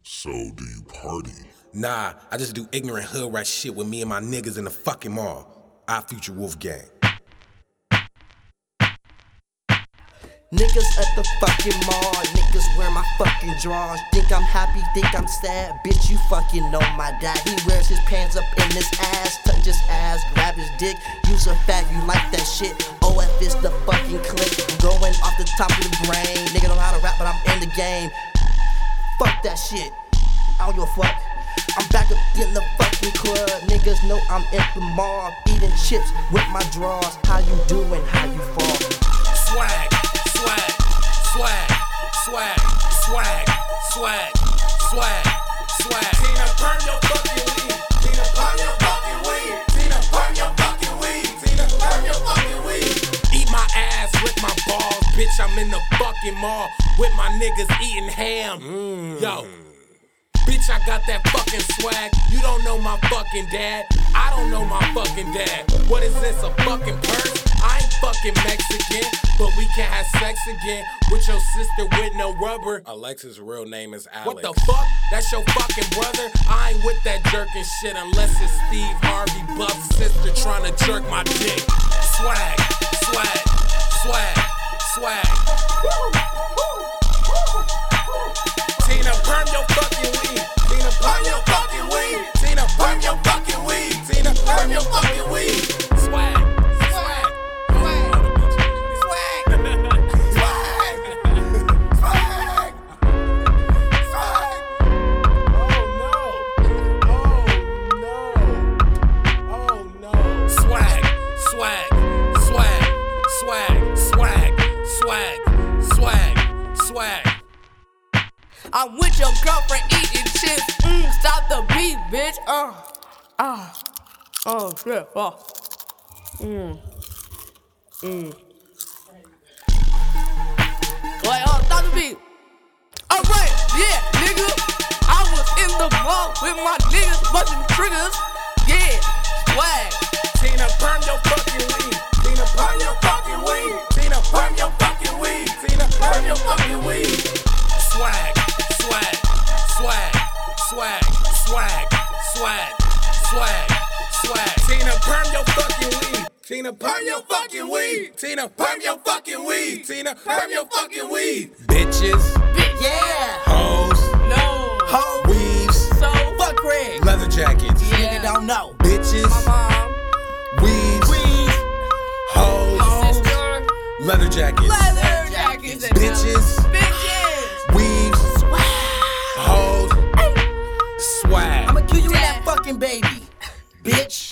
So, do you party? Nah, I just do ignorant hood rat shit with me and my niggas in the fucking mall. Our Future Wolf Gang. Niggas at the fucking mall, niggas wear my fucking drawers. Think I'm happy, think I'm sad, bitch, you fucking know my dad. He wears his pants up in his ass, touch his ass, grab his dick. Use a fag, you like that shit. OF is the fucking click, going off the top of the brain. Nigga know how to rap, but I'm in the game. Fuck that shit, I don't give a fuck. I'm back up in the fucking club. Niggas know I'm in the mall, eating chips with my drawers. How you doing, how you fall? Swag, swag, swag, swag, swag, swag, swag, swag. Tina, burn your fucking weed. Tina, burn your fucking weed. Tina, burn your fucking weed. Tina, burn your fucking weed. Eat my ass with my balls, bitch. I'm in the fucking mall with my niggas eating ham. Yo. Bitch, I got that fucking swag. You don't know my fucking dad. I don't know my fucking dad. What is this, a fucking purse? I ain't fucking Mexican, but we can have sex again with your sister with no rubber. Alexa's real name is Alex. What the fuck? That's your fucking brother? I ain't with that jerking shit unless it's Steve Harvey Buff's sister trying to jerk my dick. Swag, swag, swag, swag. Tina, burn your fucking weed. Tina, burn your fucking weed. Tina, burn your fucking weed. Tina, burn your fucking weed. Swag, swag, swag, Swag. Swag. Swag. Swag. Oh no. Swag, swag, swag, swag, swag, swag, swag, swag. I'm with your girlfriend eating chips. Stop the beat, bitch. Oh shit. Wait, stop the beat. Alright, yeah, nigga. I was in the mall with my niggas busting triggers. Yeah, swag. Tina, burn your fucking weed. Tina, burn your fucking weed. Tina, burn your fucking weed. Tina, burn your fucking weed. Swag, swag, swag, swag, swag, swag, swag, swag. Tina, burn your fucking weed. Tina, burn your fucking weed. Tina, burn your fucking weed. Tina, burn your fucking weed. Bitches, Yeah, hoes, No. ho, weaves, So, fuck Craig. leather jackets, Nigga don't know. bitches, mom, weaves, hoes, sister, leather jackets, leather jackets, and bitches, bitches. weaves, hoes, swag. I'ma kill you with that fucking baby, bitch.